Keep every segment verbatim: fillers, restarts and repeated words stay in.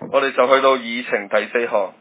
我哋就去到議程第四項，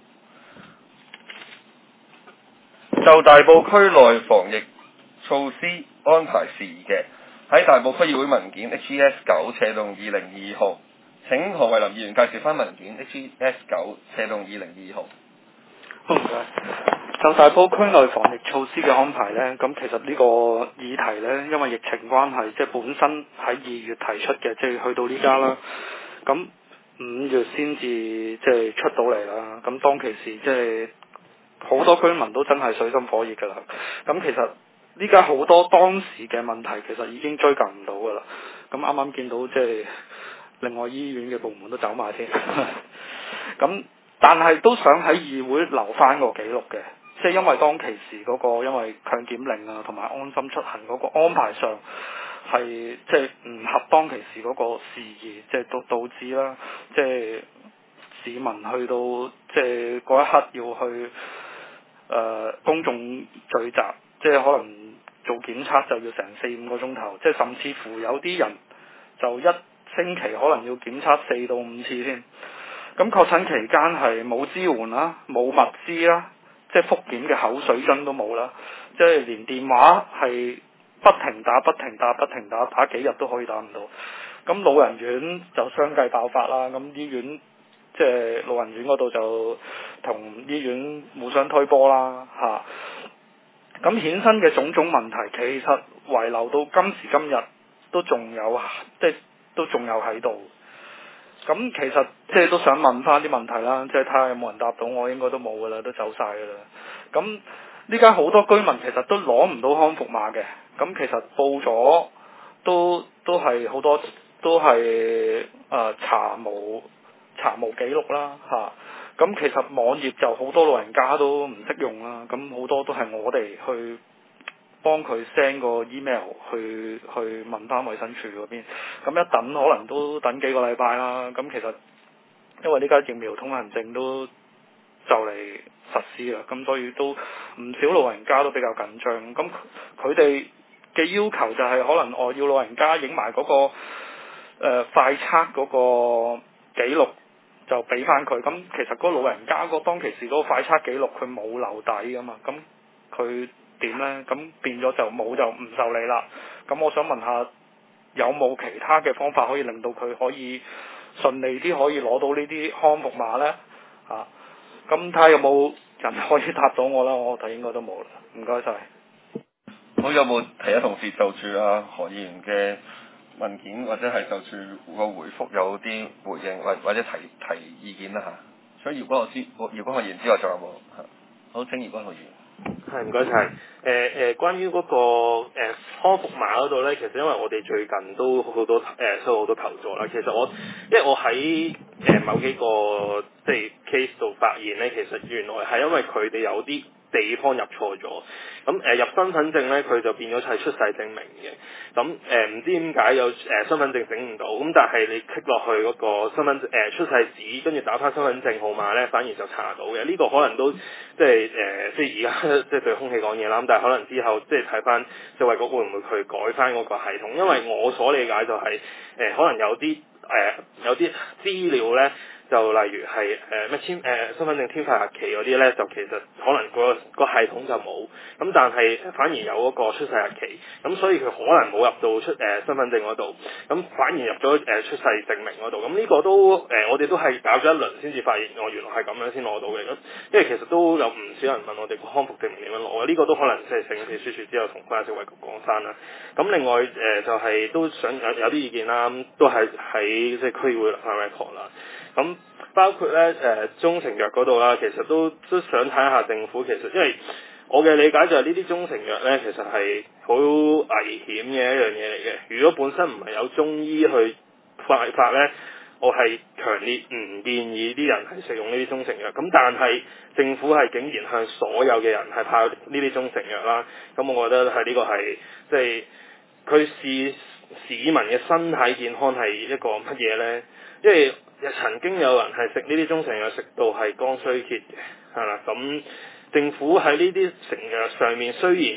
就大埔區內防疫措施安排事宜嘅，喺大埔區議會文件 H E S 九斜洞二零二號，請何慧琳議員介紹翻文件 H E S 九斜洞二零二號。 好唔該。就大埔區內防疫措施嘅安排呢，咁其實呢個議題呢，因為疫情關係，即係本身喺二月提出嘅，即係去到呢家啦。咁五月先至即係出到嚟啦。咁當其時即係好多居民都真係水深火熱㗎啦。咁其實呢家好多當時嘅問題其實已經追究唔到㗎啦。咁啱啱見到即係另外醫院嘅部門都走埋添。咁但係都想喺議會留翻個記錄嘅。即係因為當其時嗰個因為強檢令啊，同埋安心出行嗰個安排上係即係唔合當其時嗰個事宜，即係導導致啦，即係市民去到即係嗰一刻要去誒、呃、公眾聚集，即係可能做檢測就要成四五個鐘頭，即係甚至乎有啲人就一星期可能要檢測四到五次添。咁確診期間係冇支援啦，冇物資啦。即係復檢嘅口水樽都冇啦，即係連電話係不停打、不停打、不停打，打幾日都可以打唔到。咁老人院就相繼爆發啦，咁醫院即係老人院嗰度就同醫院互相推波啦嚇。咁衍生嘅種種問題，其實遺留到今時今日都仲有，即係都仲有喺度。咁其實即係都想問翻啲問題啦，即係睇下有冇人答到我，應該都冇噶啦，都走晒噶啦。咁呢家好多居民其實都攞唔到康復碼嘅，咁其實報咗都都係好多都係誒、呃、查無查無記錄啦嚇。咁、啊、其實網頁就好多老人家都唔識用啦，咁好多都係我哋去幫佢 send 個 email 去去問翻衛生署嗰邊，咁一等可能都等幾個禮拜啦。咁其實因為呢家疫苗通行證都就嚟實施啦，咁所以都唔少老人家都比較緊張。咁佢哋嘅要求就係可能我要老人家影埋嗰個誒、呃、快測嗰個記錄就俾翻佢。咁其實嗰老人家個當其時嗰個快測記錄佢冇留底噶嘛，咁佢點呢？咁變咗就冇就唔受理啦。咁我想問下，有冇其他嘅方法可以令到佢可以順利啲可以攞到呢啲康復碼呢？啊，咁睇下有冇人可以答到我啦。我睇應該都冇啦。唔該晒。 好，有冇其他同事就住啊何議員嘅文件或者係就住個回覆有啲回應或或者提提意見啦嚇？除咗姚君學之姚君學議員之外，仲有冇嚇？好，請姚君學議員。 係唔該晒。誒、呃、誒、呃，關於嗰、那個誒、呃、康復碼嗰度咧，其實因為我哋最近都好多誒、呃、收到好多求助啦。其實我因為我喺誒、呃、某幾個即係 case 度發現咧，其實原來係因為佢哋有啲地方入錯咗，咁誒、呃、入身份證咧，佢就變咗係出世證明嘅。咁誒唔知點解有誒、呃、身份證整唔到，咁但係你 click 落去嗰個身份證誒、呃、出世紙，跟住打翻身份證號碼咧，反而就查到嘅。呢、這個可能都即係誒、呃、即係而家即係對空氣講嘢啦。咁但係可能之後即係睇翻消委局會唔會去改翻嗰個系統？因為我所理解就係、是、誒、呃、可能有啲誒、呃、有啲資料咧。就例如係誒咩簽誒身份證簽發日期嗰啲咧，就其實可能個個系統就冇，咁但係反而有嗰個出世日期，咁所以佢可能冇入到出誒、呃、身份證嗰度，咁反而入咗誒、呃、出世證明嗰度，咁呢個都誒、呃、我哋都係搞咗一輪先至發現，我原來係咁樣先攞到嘅，咁因為其實都有唔少人問我哋個康復證明點樣攞，呢、這個都可能即係請秘書處之後同關消委局講翻啦。咁另外誒、呃、就係、是、都想有有啲意見啦，都係喺即係區議會翻 record 啦。咁包括咧誒、呃、中成藥嗰度啦，其實都都想睇下政府其實，因為我嘅理解就係呢啲中成藥咧，其實係好危險嘅一樣嘢嚟嘅。如果本身唔係有中醫去發發咧，我係強烈唔建議啲人係食用呢啲中成藥。咁但係政府係竟然向所有嘅人係派呢啲中成藥啦，咁我覺得係呢個係即係佢視市民嘅身體健康係一個乜嘢咧？因為曾經有人係食呢啲中成藥食到係肝衰竭嘅，係啦。咁政府喺呢啲成藥上面雖然有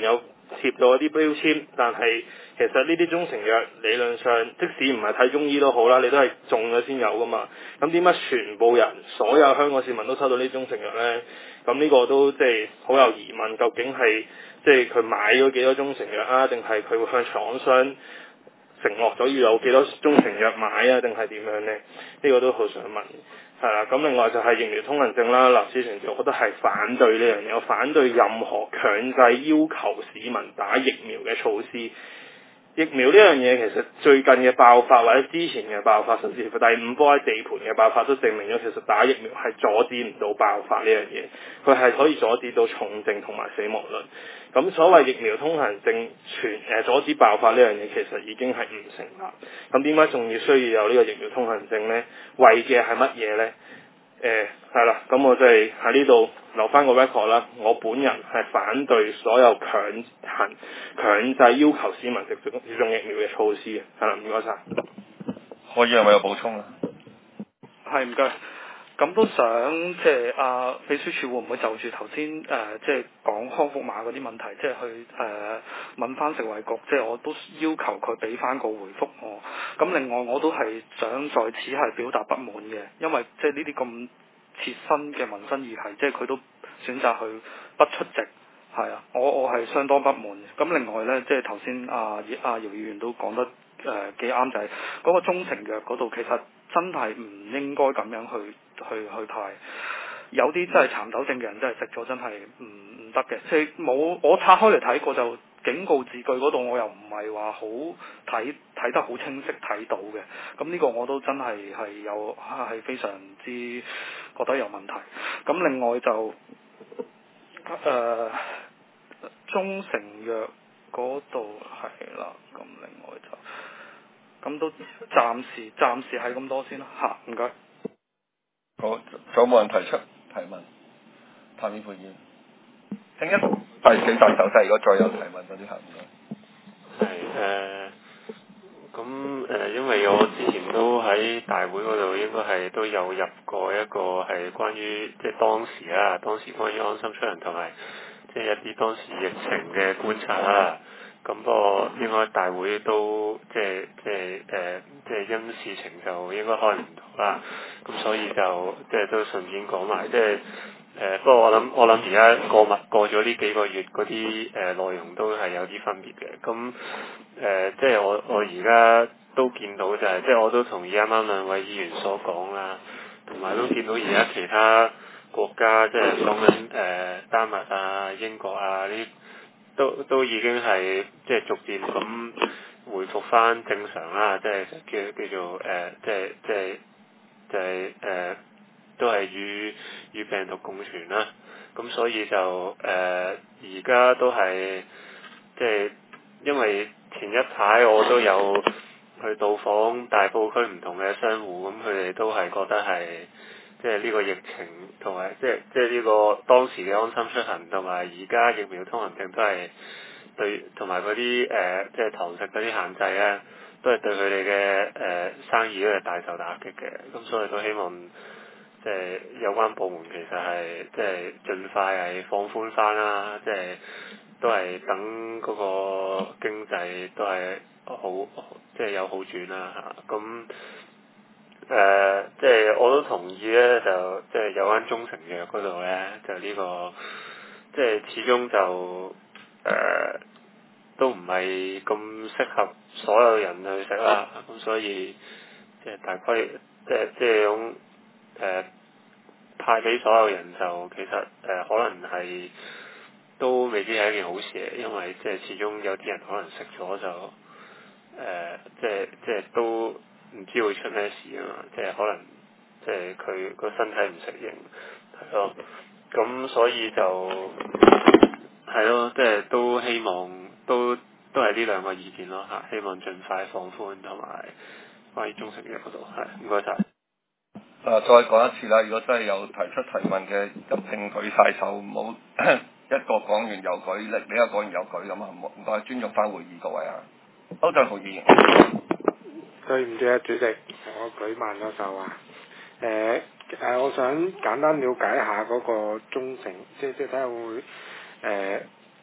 貼到一啲標籤，但係其實呢啲中成藥理論上，即使唔係睇中醫都好啦，你都係中咗先有噶嘛。咁點解全部人所有香港市民都收到呢啲中成藥呢？咁呢個都即係好有疑問，究竟係即係佢買咗幾多中成藥啊？定係佢會向廠商承諾咗要有幾多中成藥買啊？定係點樣呢？呢個都好想問。係啦，咁另外就係疫苗通行證啦，立此存照，我覺得係反對呢樣嘢，我反對任何強制要求市民打疫苗嘅措施。疫苗呢樣嘢其實最近嘅爆發或者之前嘅爆發，甚至乎第五波喺地盤嘅爆發都證明咗，其實打疫苗係阻止唔到爆發呢樣嘢，佢係可以阻止到重症同埋死亡率。咁所謂疫苗通行證全誒、呃、阻止爆發呢樣嘢，其實已經係唔成立。咁點解仲要需要有呢個疫苗通行證呢？為嘅係乜嘢呢？誒係啦，咁我即係喺呢度留翻個 record 啦。我本人係反對所有強行強制要求市民接種接種疫苗嘅措施嘅。係啦，唔該晒。 可以係咪有補充啊？ 係唔該。咁都想即係啊，秘書處會唔會就住頭先誒即係講康復碼嗰啲問題，即係去誒、呃、問翻食衞局，即係我都要求佢俾翻個回覆我。咁另外我都係想在此係表達不滿嘅，因為即係呢啲咁切身嘅民生議題，即係佢都選擇去不出席，係啊，我我係相當不滿。咁另外呢，即係頭先啊啊姚議員都講得誒幾啱，就係、是、嗰個中成藥嗰度其實真係唔應該咁樣去。去去派，有啲真係蠶豆症嘅人真係食咗真係唔唔得嘅，即係冇我拆開嚟睇過就警告字句嗰度我又唔係話好睇睇得好清晰睇到嘅，咁呢個我都真係係有係非常之覺得有問題。咁另外就誒、呃、中成藥嗰度係啦，咁另外就咁都暫時暫時係咁多先啦嚇，唔該。 好，仲有冇人提出提問？譚議員，請一第四大手勢，如果再有提問嗰啲客唔該。 係誒，咁、呃、誒、呃，因為我之前都喺大會嗰度，應該係都有入過一個係關於即係當時啊，當時關於安心出行同埋即係一啲當時疫情嘅觀察啦。咁不過應該大會都即係即係誒，即係、呃、因事情就應該開唔到啦。咁所以就即係都順便講埋，即係誒。不過我諗我諗而家過密過咗呢幾個月嗰啲誒內容都係有啲分別嘅。咁誒、呃，即係我我而家都見到就係、是，即係我都同意啱啱兩位議員所講啦，同埋都見到而家其他國家即係講緊誒丹麥啊、英國啊呢，都都已經係即係逐漸咁回復翻正常啦，即係叫叫做誒、呃，即係即係。就係、是、誒、呃，都係與與病毒共存啦。咁所以就誒，而、呃、家都係即係，因為前一排我都有去到訪大埔區唔同嘅商戶，咁佢哋都係覺得係即係呢個疫情同埋即係即係呢個當時嘅安心出行同埋而家疫苗通行證都係對，同埋嗰啲誒即係堂食嗰啲限制咧，都係對佢哋嘅誒生意都係大受打擊嘅，咁所以都希望即係有關部門其實係即係盡快係放寬翻啦，即係都係等嗰個經濟都係好即係有好轉啦嚇。咁誒即係我都同意咧，就即係有關中成藥嗰度咧，就呢個即係始終就誒。呃都唔係咁適合所有人去食啦，咁所以即係大規即係即係種誒派俾所有人就其實誒、呃、可能係都未必係一件好事嘅，因為即係始終有啲人可能食咗就誒、呃、即係即係都唔知會出咩事啊嘛，即係可能即係佢個身體唔適應係咯，咁所以就係咯，即係都希望。都都係呢兩個意見咯嚇，希望盡快放寬同埋關於中成藥嗰度係，唔該晒。 啊，再講一次啦，如果真係有提出提問嘅，一定舉晒手，唔好一個講完又舉，另另一個講完又舉咁啊，唔該尊重翻會議各位啊。歐振豪議員， 對唔住啊，主席，我舉慢咗手啊。誒、呃、誒、呃，我想簡單了解下嗰個中成，即即睇下會誒。呃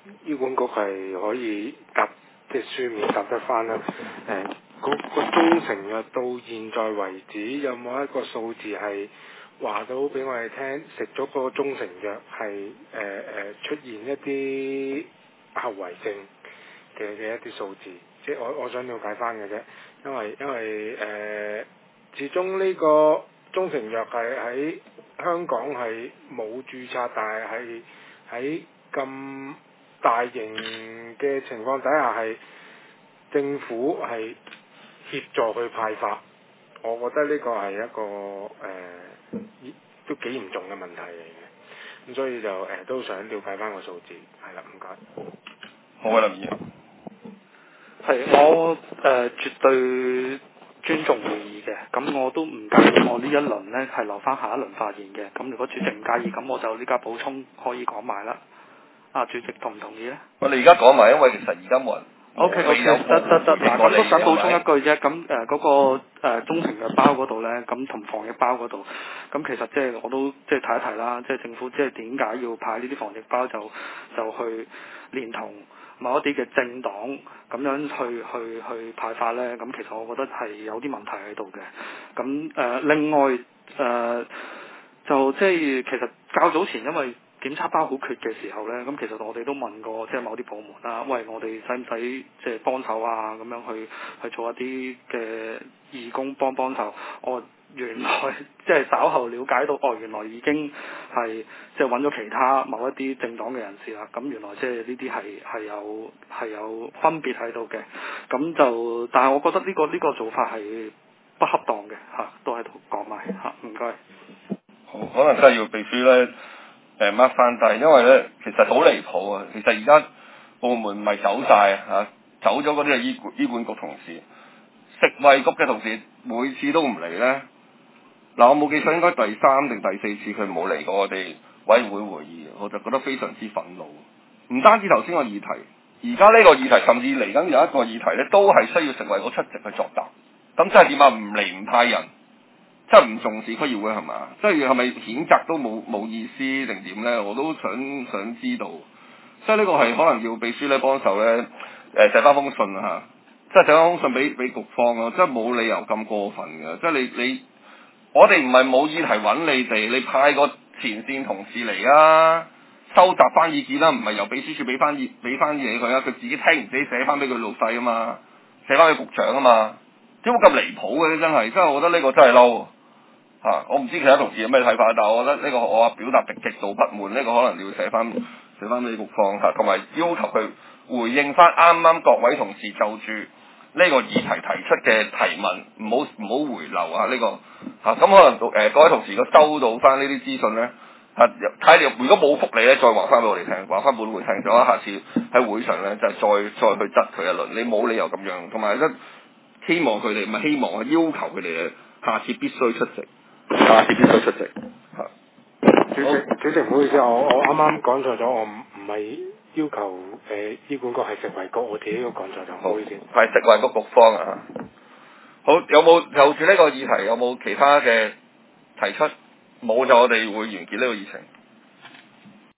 醫管局係可以答即係書面答得翻啦。誒、呃，嗰、嗰個中成藥到現在為止有冇一個數字係話到俾我哋聽，食咗個中成藥係誒誒出現一啲後遺症嘅嘅一啲數字？即係我我想了解翻嘅啫，因為因為誒、呃，始終呢個中成藥係喺香港係冇註冊，但係係喺咁大型嘅情況底下係政府係協助去派發，我覺得呢個係一個誒、呃、都幾嚴重嘅問題嚟嘅，咁所以就誒、呃、都想了解翻個數字，係啦，唔該。 好啊，林議員。 係我誒、呃、絕對尊重會議嘅，咁我都唔介意我呢一輪呢係留翻下一輪發言嘅，咁如果主席唔介意，咁我就呢家補充可以講埋啦。啊，主席同唔同意呢？ 我哋而家講埋，因為其實而家冇人。 O K O K，得得得，嗱咁都想補充一句啫，咁誒嗰個誒、呃、中成藥包嗰度呢，咁同防疫包嗰度，咁其實即係我都即係提一提啦，即係政府即係點解要派呢啲防疫包就就去連同某一啲嘅政黨咁樣去去去派發呢？咁其實我覺得係有啲問題喺度嘅。咁誒、呃、另外誒、呃、就即係其實較早前因為檢測包好缺嘅時候呢，咁其實我哋都問過即係某啲部門啦，喂，我哋使唔使即係幫手啊？咁樣去去做一啲嘅義工幫幫手。我原來即係稍後了解到，哦，原來已經係即係揾咗其他某一啲政黨嘅人士啦。咁原來即係呢啲係係有係有分別喺度嘅。咁就但係我覺得呢個呢個做法係不恰當嘅嚇，都喺度講埋嚇，唔該。 好，可能真係要秘書咧。誒 mark 翻低，因為咧其實好離譜啊！其實而家部門唔係走晒嚇、啊，走咗嗰啲係醫管醫管局同事，食衞局嘅同事每次都唔嚟咧。嗱、啊，我冇記錯應該第三定第四次佢冇嚟過我哋委員會會議，我就覺得非常之憤怒。唔單止頭先個議題，而家呢個議題甚至嚟緊有一個議題咧，都係需要食衞局出席去作答。咁即係點啊？唔嚟唔派人。真係唔重視區議會係嘛？即係係咪譴責都冇冇意思定點咧？我都想想知道。所以呢個係可能要秘書咧幫手咧，誒寫翻封信嚇，即係寫翻封信俾俾局方咯。即係冇理由咁過分嘅。即係你你，我哋唔係冇議題揾你哋，你派個前線同事嚟啊，收集翻意見啦，唔係由秘書處俾翻意俾翻嘢佢啊，佢自己聽完自己寫翻俾佢老細啊嘛，寫翻俾局長啊嘛。點解咁離譜嘅咧？真係，真係我覺得呢個真係嬲。嚇、啊！我唔知其他同事有咩睇法，但係我覺得呢個我話表達極極度不滿，呢、這個可能要寫翻寫翻俾局方嚇，同埋要求佢回應翻啱啱各位同事就住呢個議題提出嘅提問，唔好唔好回流啊！呢、這個嚇咁、啊、可能誒、呃、各位同事如果收到翻呢啲資訊咧嚇，睇你如果冇福利咧，再話翻俾我哋聽，話翻本會聽咗，下次喺會上咧就係、再再去質佢一輪，你冇理由咁樣，同埋咧希望佢哋唔係希望啊，要求佢哋下次必須出席。下次必須出席。嚇， 主席，主席唔好意思，我我啱啱講錯咗，我唔唔係要求誒、呃、醫管局係食衞局，我自己都講錯咗，唔好意思。 係食衞局局方啊。好，有冇就住呢個議題有冇其他嘅提出？冇就我哋會完結呢個議程。